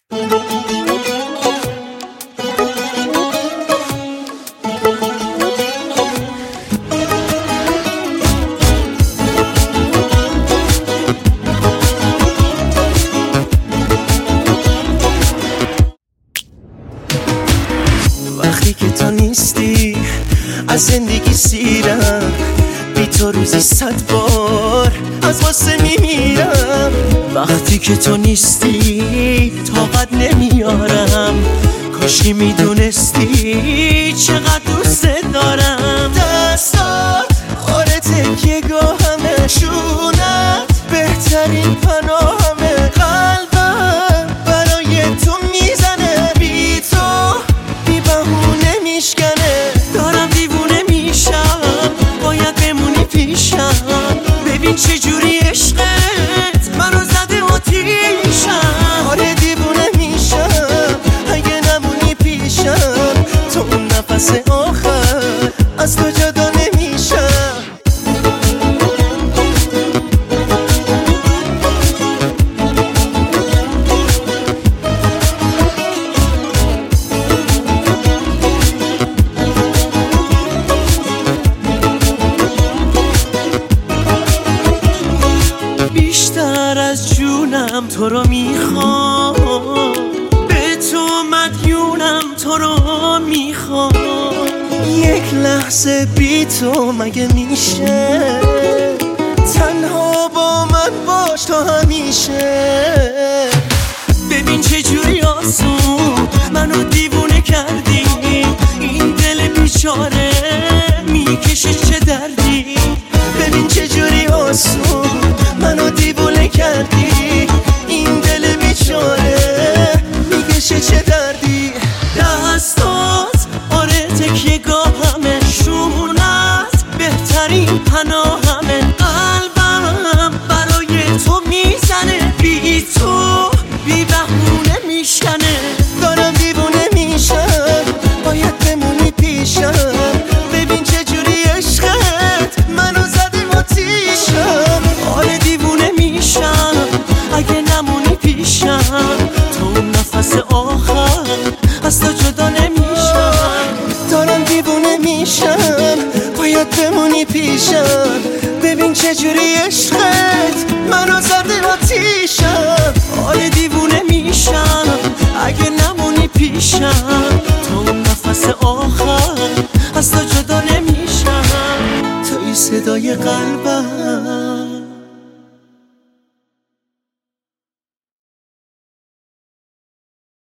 وقتی که تو نیستی از زندگی سیرم، بی تو روزی 100 بار از غصه میمیرم. وقتی که تو نیستی طاقت نمیارم، کاشکی میدونستی چقدر دوست دارم. دستات آره تکیه گاهمه، شونت بهترین پناهمه. قلبم برای تو میزنه، بی تو بی بهونه میشکنه. دارم دیوونه میشم، باید بمونی پیشم. ببین چجوری عشقت منو زده آتیشم. آره دیوونه میشم اگه نمونی پیشم. تو اون نفس آخر از تو جدا نمیشم. بیشتر از جونم تو رو میخوام، به تو مدیونم تو رو میخوام. یک لحظه بی تو مگه میشه؟ تنها با من باش تو همیشه. ببین چجوری آسون منو دیوونه کردی، این دل بیچاره میکشه چه دردی. ببین چجوری آسون منو دیوونه کردی، این دل بیچاره میکشه چه دردی. دستات آره تکیه گاهمه، شونت بهترین پناهمه. قلبم برای تو میزنه، بی تو بی بهونه میشکنه. دارم دیوونه میشم، باید بمونی پیشم. ببین چجوری عشقت منو زده آتیشم. آره دیوونه میشم اگه نمونی پیشم. تو اون نفس آخر از تو جدا نمیشم. دارم دیوونه میشم، باید بمونی پیشم. ببین چجوری عشقت منو زده آتیشم. آره دیوونه میشم اگه نمونی پیشم. تو اون نفس آخر از تو جدا نمیشم. توی صدای قلبم